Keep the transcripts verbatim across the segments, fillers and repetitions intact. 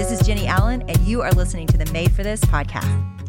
This is Jenny Allen, and you are listening to the Made for This podcast.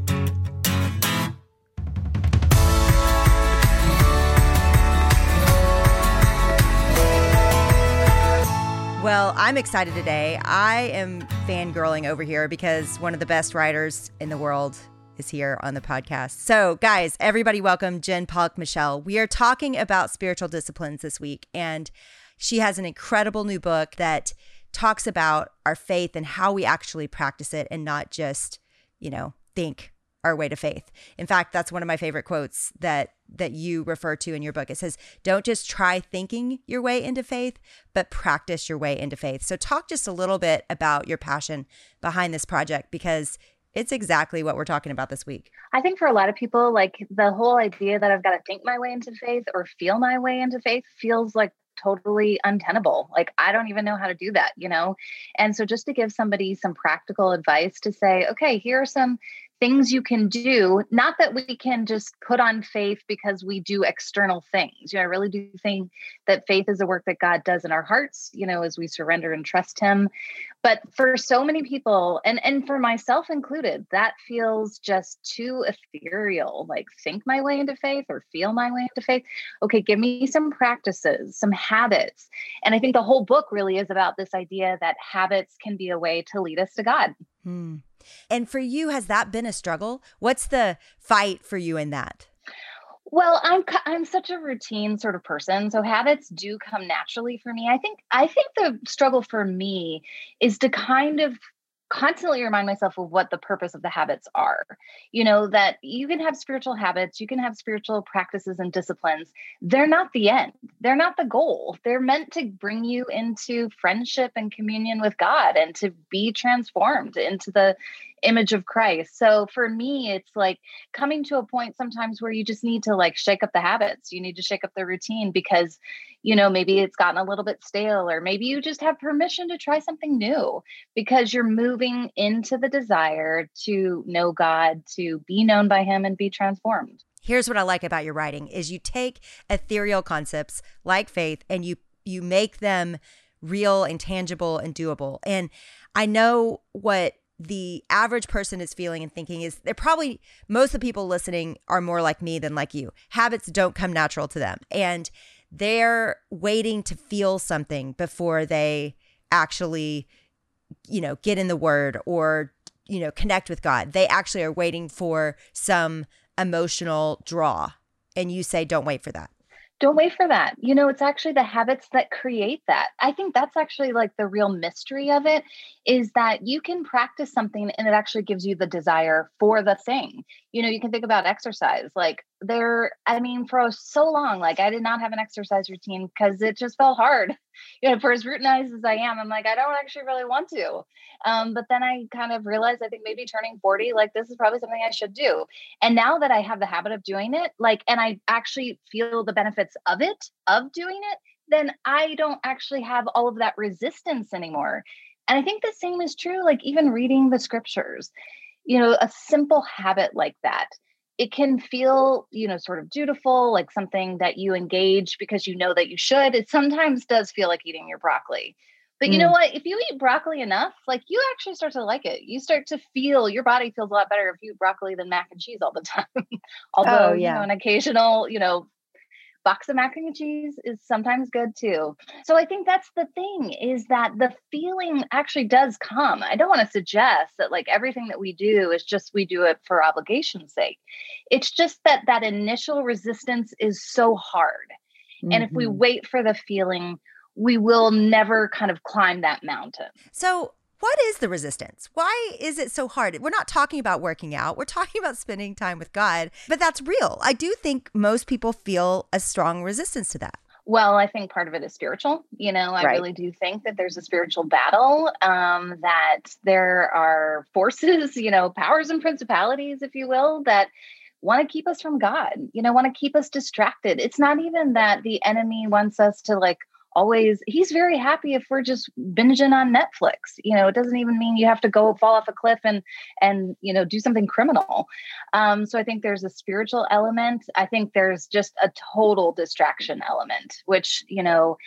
Well, I'm excited today. I am fangirling over here because one of the best writers in the world is here on the podcast. So guys, everybody welcome Jen Pollock Michelle. We are talking about spiritual disciplines this week, and she has an incredible new book that talks about our faith and how we actually practice it and not just, you know, think our way to faith. In fact, that's one of my favorite quotes that that you refer to in your book. It says, don't just try thinking your way into faith, but practice your way into faith. So talk just a little bit about your passion behind this project, because it's exactly what we're talking about this week. I think for a lot of people, like the whole idea that I've got to think my way into faith or feel my way into faith feels like totally untenable. Like, I don't even know how to do that, you know? And so just to give somebody some practical advice to say, okay, here are some things you can do, not that we can just put on faith because we do external things. You know, I really do think that faith is a work that God does in our hearts, you know, as we surrender and trust him. But for so many people, and, and for myself included, that feels just too ethereal, like think my way into faith or feel my way into faith. Okay, give me some practices, some habits. And I think the whole book really is about this idea that habits can be a way to lead us to God. Hmm. And for you, has that been a struggle? What's the fight for you in that? Well, I'm I'm such a routine sort of person, so habits do come naturally for me. I think I think the struggle for me is to kind of constantly remind myself of what the purpose of the habits are. You know, that you can have spiritual habits, you can have spiritual practices and disciplines. They're not the end. They're not the goal. They're meant to bring you into friendship and communion with God and to be transformed into the image of Christ. So for me, it's like coming to a point sometimes where you just need to like shake up the habits. You need to shake up the routine because, you know, maybe it's gotten a little bit stale, or maybe you just have permission to try something new because you're moving into the desire to know God, to be known by him and be transformed. Here's what I like about your writing is you take ethereal concepts like faith and you you make them real and tangible and doable. And I know what the average person is feeling and thinking is they're probably, most of the people listening are more like me than like you. Habits don't come natural to them. And they're waiting to feel something before they actually, you know, get in the word or, you know, connect with God. They actually are waiting for some emotional draw. And you say, don't wait for that. Don't wait for that. You know, it's actually the habits that create that. I think that's actually like the real mystery of it, is that you can practice something and it actually gives you the desire for the thing. You know, you can think about exercise. Like there, I mean, for so long, like I did not have an exercise routine because it just felt hard. You know, for as routinized as I am, I'm like, I don't actually really want to. Um, but then I kind of realized, I think maybe turning forty, like this is probably something I should do. And now that I have the habit of doing it, like, and I actually feel the benefits of it, of doing it, then I don't actually have all of that resistance anymore. And I think the same is true, like even reading the scriptures, you know, a simple habit like that. It can feel, you know, sort of dutiful, like something that you engage because you know that you should. It sometimes does feel like eating your broccoli. But you mm. know what? If you eat broccoli enough, like you actually start to like it. You start to feel, your body feels a lot better if you eat broccoli than mac and cheese all the time. Although, oh, yeah. you know, an occasional, you know, box of mac and cheese is sometimes good too. So I think that's the thing, is that the feeling actually does come. I don't want to suggest that like everything that we do is just we do it for obligation's sake. It's just that that initial resistance is so hard. Mm-hmm. And if we wait for the feeling, we will never kind of climb that mountain. So what is the resistance? Why is it so hard? We're not talking about working out. We're talking about spending time with God, but that's real. I do think most people feel a strong resistance to that. Well, I think part of it is spiritual. You know, I right. really do think that there's a spiritual battle, um, that there are forces, you know, powers and principalities, if you will, that want to keep us from God, you know, want to keep us distracted. It's not even that the enemy wants us to like always, he's very happy if we're just binging on Netflix. You know, it doesn't even mean you have to go fall off a cliff and, and, you know, do something criminal. Um, so I think there's a spiritual element. I think there's just a total distraction element, which, you know,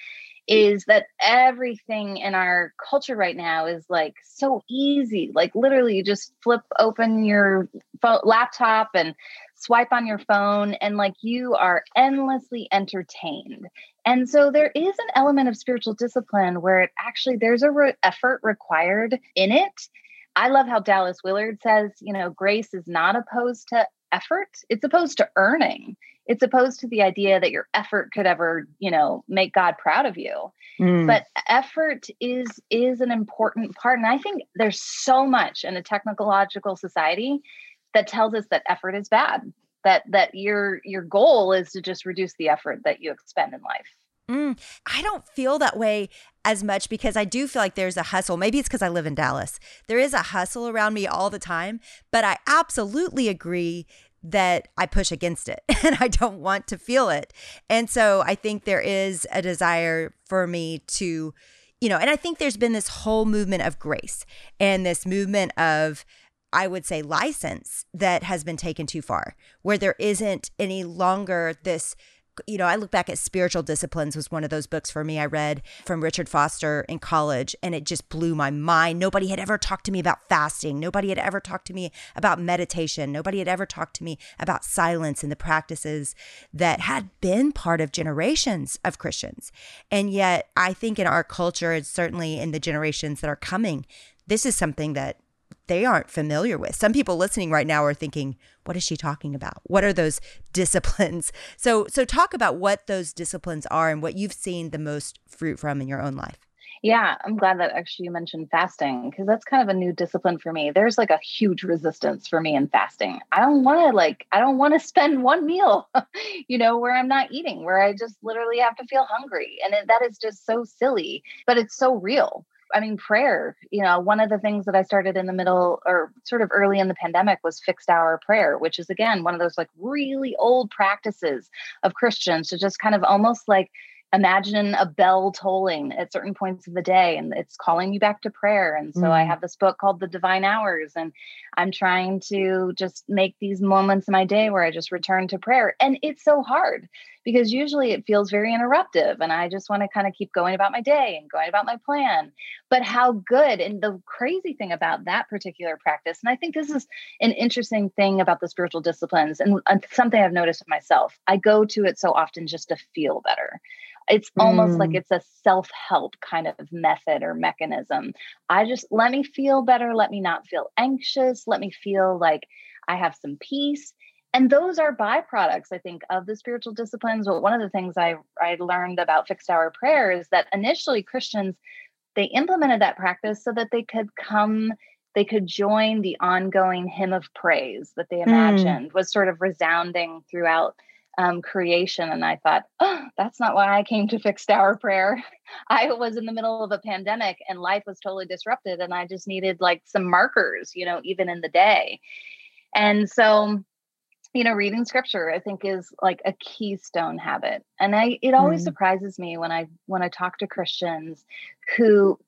is that everything in our culture right now is like so easy. Like literally you just flip open your phone, laptop and swipe on your phone and like you are endlessly entertained. And so there is an element of spiritual discipline where it actually there's a re- effort required in it. I love how Dallas Willard says, you know, grace is not opposed to effort. It's opposed to earning. It's opposed to the idea that your effort could ever, you know, make God proud of you. Mm. But effort is is an important part. And I think there's so much in a technological society that tells us that effort is bad, that that your your goal is to just reduce the effort that you expend in life. Mm, I don't feel that way as much because I do feel like there's a hustle. Maybe it's because I live in Dallas. There is a hustle around me all the time, but I absolutely agree that I push against it and I don't want to feel it. And so I think there is a desire for me to, you know, and I think there's been this whole movement of grace and this movement of, I would say, license that has been taken too far, where there isn't any longer this. You know, I look back at Spiritual Disciplines was one of those books for me I read from Richard Foster in college, and it just blew my mind. Nobody had ever talked to me about fasting. Nobody had ever talked to me about meditation. Nobody had ever talked to me about silence and the practices that had been part of generations of Christians. And yet I think in our culture, and certainly in the generations that are coming, this is something that they aren't familiar with. Some people listening right now are thinking, what is she talking about? What are those disciplines? So, so talk about what those disciplines are and what you've seen the most fruit from in your own life. Yeah, I'm glad that actually you mentioned fasting because that's kind of a new discipline for me. There's like a huge resistance for me in fasting. I don't want to like, I don't want to spend one meal, you know, where I'm not eating, where I just literally have to feel hungry. And it, that is just so silly, but it's so real. I mean, prayer, you know, one of the things that I started in the middle or sort of early in the pandemic was fixed hour prayer, which is, again, one of those like really old practices of Christians to just kind of almost like imagine a bell tolling at certain points of the day and it's calling you back to prayer. And so mm. I have this book called The Divine Hours, and I'm trying to just make these moments in my day where I just return to prayer. And it's so hard because usually it feels very interruptive and I just want to kind of keep going about my day and going about my plan. But how good, and the crazy thing about that particular practice, and I think this is an interesting thing about the spiritual disciplines and something I've noticed myself, I go to it so often just to feel better. It's almost mm. like it's a self-help kind of method or mechanism. I just, let me feel better. Let me not feel anxious. Let me feel like I have some peace. And those are byproducts, I think, of the spiritual disciplines. But one of the things I, I learned about fixed hour prayer is that initially Christians, they implemented that practice so that they could come, they could join the ongoing hymn of praise that they imagined mm. was sort of resounding throughout Um, creation. And I thought, oh, that's not why I came to fixed hour prayer. I was in the middle of a pandemic and life was totally disrupted. And I just needed like some markers, you know, even in the day. And so, you know, reading scripture, I think is like a keystone habit. And I, it always mm. surprises me when I, when I talk to Christians who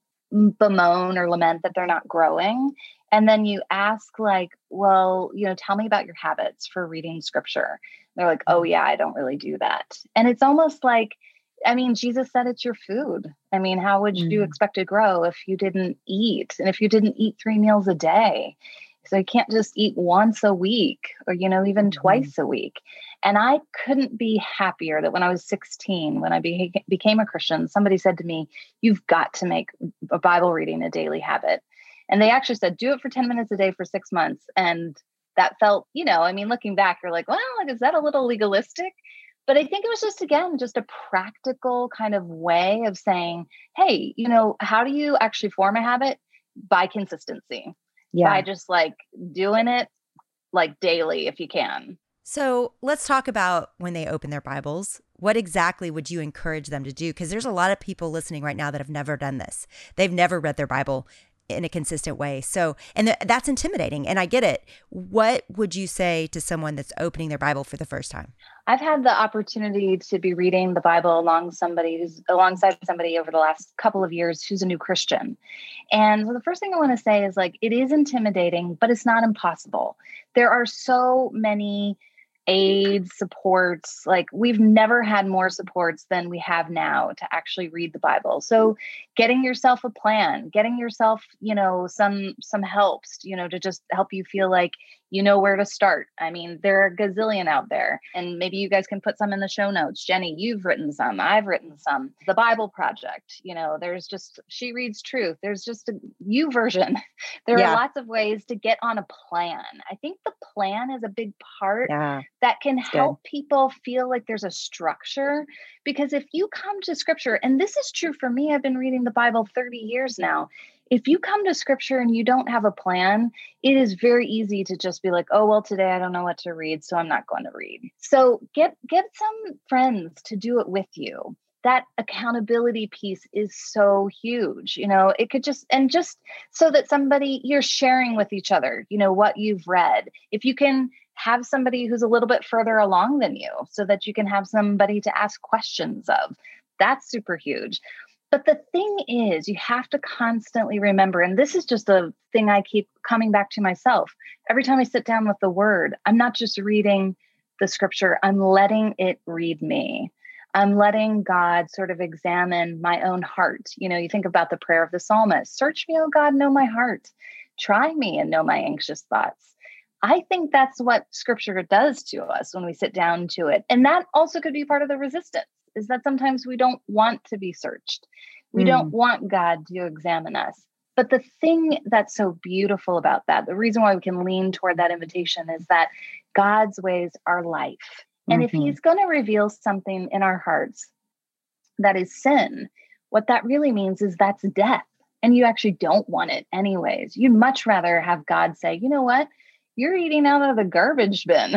bemoan or lament that they're not growing. And then you ask like, well, you know, tell me about your habits for reading scripture. They're like, oh yeah, I don't really do that. And it's almost like, I mean, Jesus said it's your food. I mean, how would you mm. expect to grow if you didn't eat? And if you didn't eat three meals a day? So you can't just eat once a week or, you know, even mm. twice a week. And I couldn't be happier that when I was sixteen, when I be- became a Christian, somebody said to me, you've got to make a Bible reading a daily habit. And they actually said, do it for ten minutes a day for six months. And that felt, you know, I mean, looking back, you're like, well, like, is that a little legalistic? But I think it was just, again, just a practical kind of way of saying, hey, you know, how do you actually form a habit? By consistency, yeah. by just like doing it like daily if you can. So let's talk about when they open their Bibles. What exactly would you encourage them to do? Because there's a lot of people listening right now that have never done this. They've never read their Bible in a consistent way. So, and th- that's intimidating. And I get it. What would you say to someone that's opening their Bible for the first time? I've had the opportunity to be reading the Bible along somebody who's alongside somebody over the last couple of years who's a new Christian. And so the first thing I want to say is like, it is intimidating, but it's not impossible. There are so many aids, supports. Like we've never had more supports than we have now to actually read the Bible. So getting yourself a plan, getting yourself, you know, some some helps, you know, to just help you feel like you know where to start. I mean, there are a gazillion out there, and maybe you guys can put some in the show notes. Jenny, you've written some, I've written some. The Bible Project, you know, there's just She Reads Truth. There's just a U version. There Yeah. are lots of ways to get on a plan. I think the plan is a big part Yeah. that can That's help people feel like there's a structure. Because if you come to scripture, and this is true for me, I've been reading the Bible thirty years now. If you come to scripture and you don't have a plan, it is very easy to just be like, oh, well, today I don't know what to read, so I'm not going to read. So get get some friends to do it with you. That accountability piece is so huge. You know, it could just, and just so that somebody, you're sharing with each other, you know, what you've read. If you can have somebody who's a little bit further along than you so that you can have somebody to ask questions of, that's super huge. But the thing is, you have to constantly remember, and this is just a thing I keep coming back to myself. Every time I sit down with the word, I'm not just reading the scripture, I'm letting it read me. I'm letting God sort of examine my own heart. You know, you think about the prayer of the psalmist, search me, oh God, know my heart. Try me and know my anxious thoughts. I think that's what scripture does to us when we sit down to it. And that also could be part of the resistance, is that sometimes we don't want to be searched. We mm. don't want God to examine us. But the thing that's so beautiful about that, the reason why we can lean toward that invitation, is that God's ways are life. And mm-hmm. if he's going to reveal something in our hearts that is sin, what that really means is that's death. And you actually don't want it anyways. You'd much rather have God say, you know what? You're eating out of the garbage bin.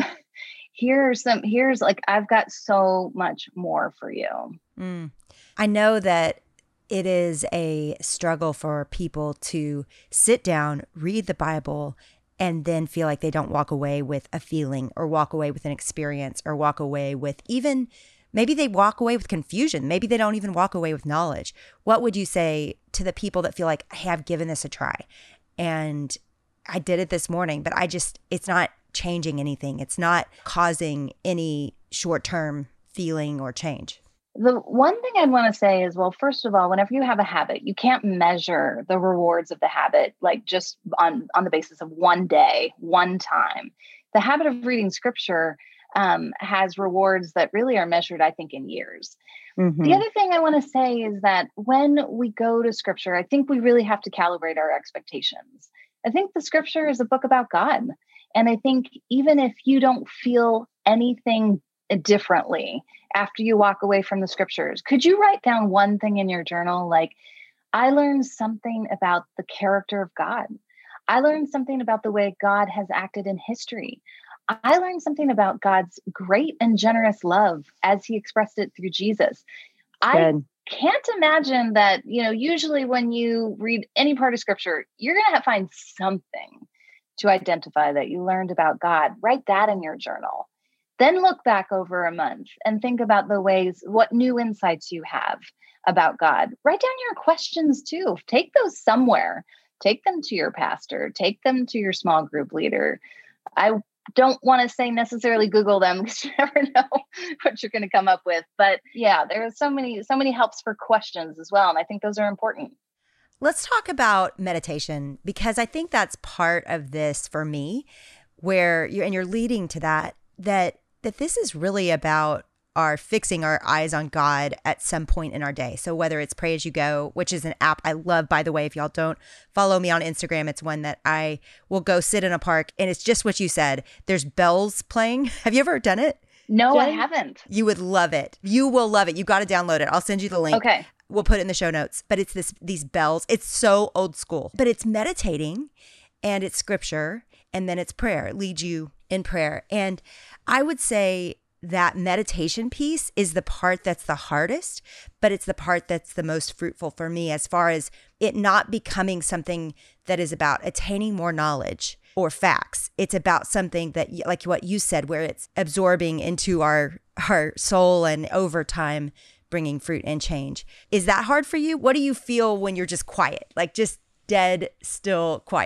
Here's some, here's like, I've got so much more for you. Mm. I know that it is a struggle for people to sit down, read the Bible, and then feel like they don't walk away with a feeling or walk away with an experience or walk away with even, maybe they walk away with confusion. Maybe they don't even walk away with knowledge. What would you say to the people that feel like, hey, I've given this a try and I did it this morning, but I just, it's not changing anything. It's not causing any short-term feeling or change? The one thing I'd want to say is, well, first of all, whenever you have a habit, you can't measure the rewards of the habit, like just on, on the basis of one day, one time. The habit of reading scripture um, has rewards that really are measured, I think, in years. Mm-hmm. The other thing I want to say is that when we go to scripture, I think we really have to calibrate our expectations. I think the scripture is a book about God. And I think even if you don't feel anything differently after you walk away from the scriptures, could you write down one thing in your journal? Like, I learned something about the character of God. I learned something about the way God has acted in history. I learned something about God's great and generous love as he expressed it through Jesus. Good. I can't imagine that, you know, usually when you read any part of scripture, you're going to find something to identify that you learned about God. Write that in your journal. Then look back over a month and think about the ways, what new insights you have about God. Write down your questions too. Take those somewhere. Take them to your pastor. Take them to your small group leader. I don't want to say necessarily Google them because you never know what you're going to come up with. But yeah, there are so many, so many helps for questions as well. And I think those are important. Let's talk about meditation, because I think that's part of this for me, where you're, and you're leading to that, that that this is really about our fixing our eyes on God at some point in our day. So whether it's Pray As You Go, which is an app I love, by the way, if y'all don't follow me on Instagram, it's one that I will go sit in a park and it's just what you said. There's bells playing. Have you ever done it? No, Jen? I haven't. You would love it. You will love it. You got to download it. I'll send you the link. Okay. We'll put it in the show notes. But it's this these bells. It's so old school. But it's meditating and it's scripture and then it's prayer. It leads you in prayer. And I would say that meditation piece is the part that's the hardest, but it's the part that's the most fruitful for me, as far as it not becoming something that is about attaining more knowledge or facts. It's about something that, like what you said, where it's absorbing into our, our soul and over time bringing fruit and change. Is that hard for you? What do you feel when you're just quiet, like just dead, still quiet?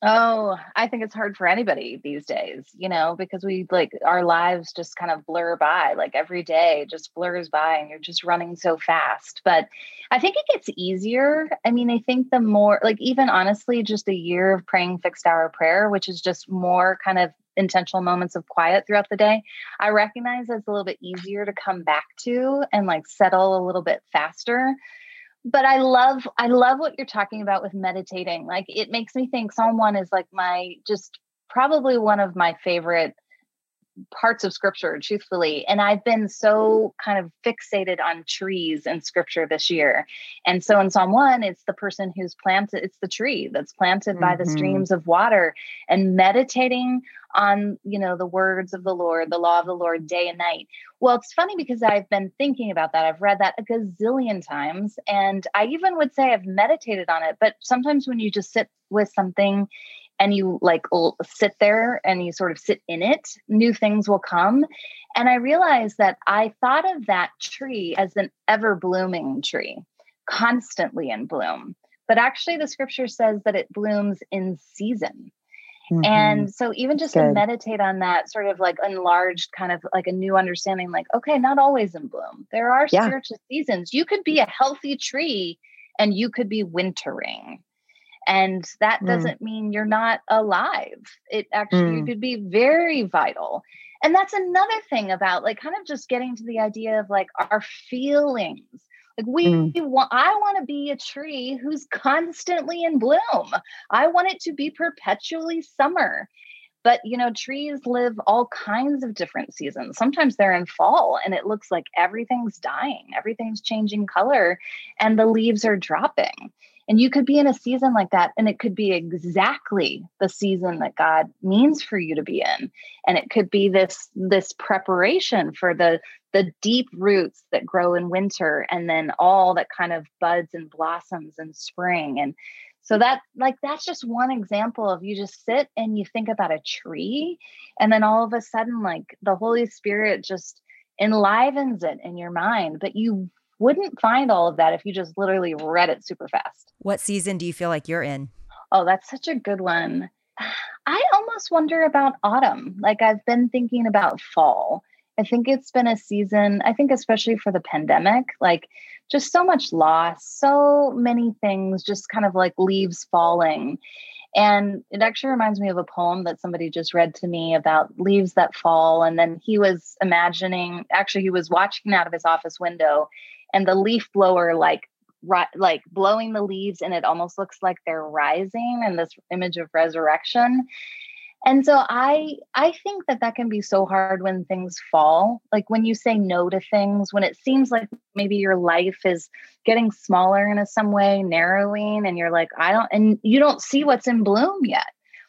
Oh, I think it's hard for anybody these days, you know, because we like our lives just kind of blur by, like every day just blurs by and you're just running so fast. But I think it gets easier. I mean, I think the more, like, even honestly, just a year of praying fixed hour prayer, which is just more kind of intentional moments of quiet throughout the day, I recognize it's a little bit easier to come back to and like settle a little bit faster. But I love, I love what you're talking about with meditating. Like, it makes me think Psalm one is like my, just probably one of my favorite parts of scripture, truthfully. And I've been so kind of fixated on trees in scripture this year. And so in Psalm one, it's the person who's planted, it's the tree that's planted by the Mm-hmm. streams of water, and meditating on, you know, the words of the Lord, the law of the Lord day and night. Well, it's funny because I've been thinking about that. I've read that a gazillion times, and I even would say I've meditated on it. But sometimes when you just sit with something and you like l- sit there and you sort of sit in it, new things will come. And I realized that I thought of that tree as an ever blooming tree, constantly in bloom. But actually the scripture says that it blooms in season. Mm-hmm. And so even just Good. to meditate on that sort of like enlarged kind of like a new understanding, like, okay, not always in bloom. There are Yeah. spiritual seasons. You could be a healthy tree and you could be wintering. And that Mm. doesn't mean you're not alive. It actually, Mm. you could be very vital. And that's another thing about like kind of just getting to the idea of like our feelings. Like we Mm. want, I want to be a tree who's constantly in bloom. I want it to be perpetually summer. But, you know, trees live all kinds of different seasons. Sometimes they're in fall and it looks like everything's dying, everything's changing color, and the leaves are dropping. And you could be in a season like that, and it could be exactly the season that God means for you to be in. And it could be this, this preparation for the, the deep roots that grow in winter, and then all that kind of buds and blossoms in spring. And so that, like, that's just one example of you just sit and you think about a tree, and then all of a sudden, like, the Holy Spirit just enlivens it in your mind. But you wouldn't find all of that if you just literally read it super fast. What season do you feel like you're in? Oh, that's such a good one. I almost wonder about autumn. Like, I've been thinking about fall. I think it's been a season, I think especially for the pandemic, like just so much loss, so many things, just kind of like leaves falling. And it actually reminds me of a poem that somebody just read to me about leaves that fall. And then he was imagining, actually, he was watching out of his office window, and the leaf blower, like, ri- like blowing the leaves, and it almost looks like they're rising, and this image of resurrection. And so I I think that that can be so hard when things fall, like when you say no to things, when it seems like maybe your life is getting smaller in a, some way, narrowing, and you're like, I don't, and you don't see what's in bloom yet.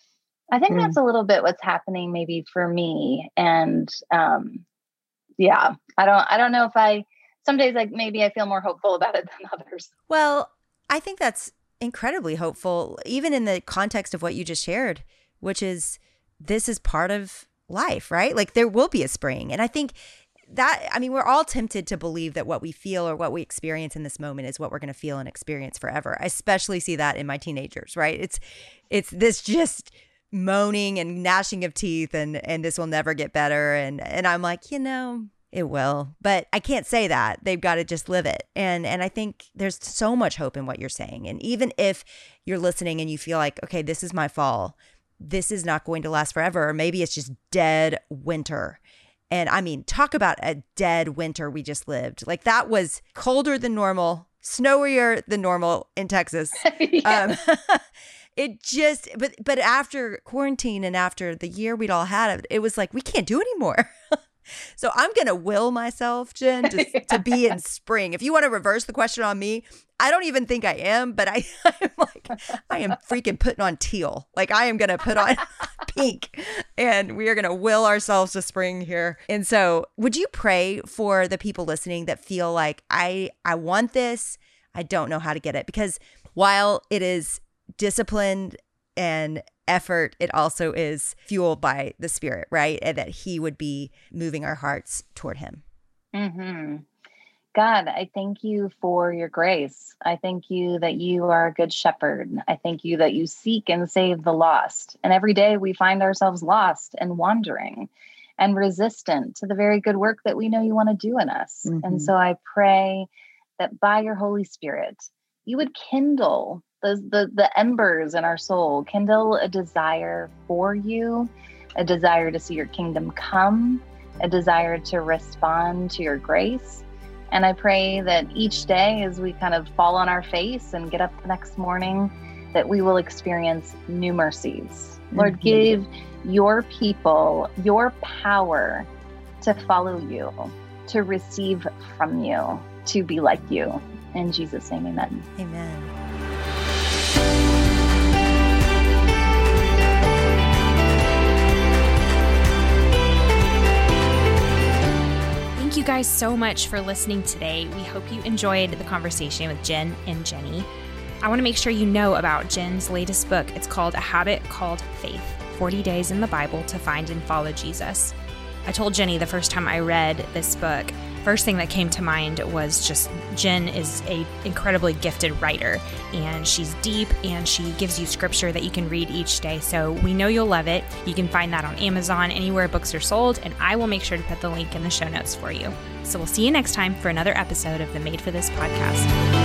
I think Mm. that's a little bit what's happening maybe for me. And um, yeah, I don't, I don't know if I, some days like maybe I feel more hopeful about it than others. Well, I think that's incredibly hopeful, even in the context of what you just shared, which is this is part of life, right? Like there will be a spring. And I think that, I mean, we're all tempted to believe that what we feel or what we experience in this moment is what we're going to feel and experience forever. I especially see that in my teenagers, right? It's, it's this just moaning and gnashing of teeth and, and this will never get better. And, and I'm like, you know, it will, but I can't say that. They've got to just live it. And, and I think there's so much hope in what you're saying. And even if you're listening and you feel like, okay, this is my fall, this is not going to last forever, or maybe it's just dead winter. And I mean, talk about a dead winter we just lived. Like that was colder than normal, snowier than normal in Texas. Yeah. Um, it just, but but after quarantine and after the year we'd all had, it was like, we can't do anymore. So I'm going to will myself, Jen, to, yeah. to be in spring. If you want to reverse the question on me, I don't even think I am, but I, I'm like, I am freaking putting on teal. Like I am going to put on pink, and we are going to will ourselves to spring here. And so would you pray for the people listening that feel like I, I want this, I don't know how to get it? Because while it is disciplined and effort, it also is fueled by the Spirit, right? And that He would be moving our hearts toward Him. Mm-hmm. God, I thank you for your grace. I thank you that you are a good shepherd. I thank you that you seek and save the lost. And every day we find ourselves lost and wandering and resistant to the very good work that we know you want to do in us. Mm-hmm. And so I pray that by your Holy Spirit, you would kindle the, the, the embers in our soul, kindle a desire for you, a desire to see your kingdom come, a desire to respond to your grace. And I pray that each day as we kind of fall on our face and get up the next morning, that we will experience new mercies. Mm-hmm. Lord, give your people your power to follow you, to receive from you, to be like you. In Jesus' name, amen. Amen. Thank you guys so much for listening today. We hope you enjoyed the conversation with Jen and Jenny. I want to make sure you know about Jen's latest book. It's called A Habit Called Faith, forty days in the Bible to Find and Follow Jesus. I told Jenny the first time I read this book, first thing that came to mind was just Jen is a incredibly gifted writer, and she's deep, and she gives you scripture that you can read each day. So we know you'll love it. You can find that on Amazon, anywhere books are sold, and I will make sure to put the link in the show notes for you. So we'll see you next time for another episode of the Made for This podcast.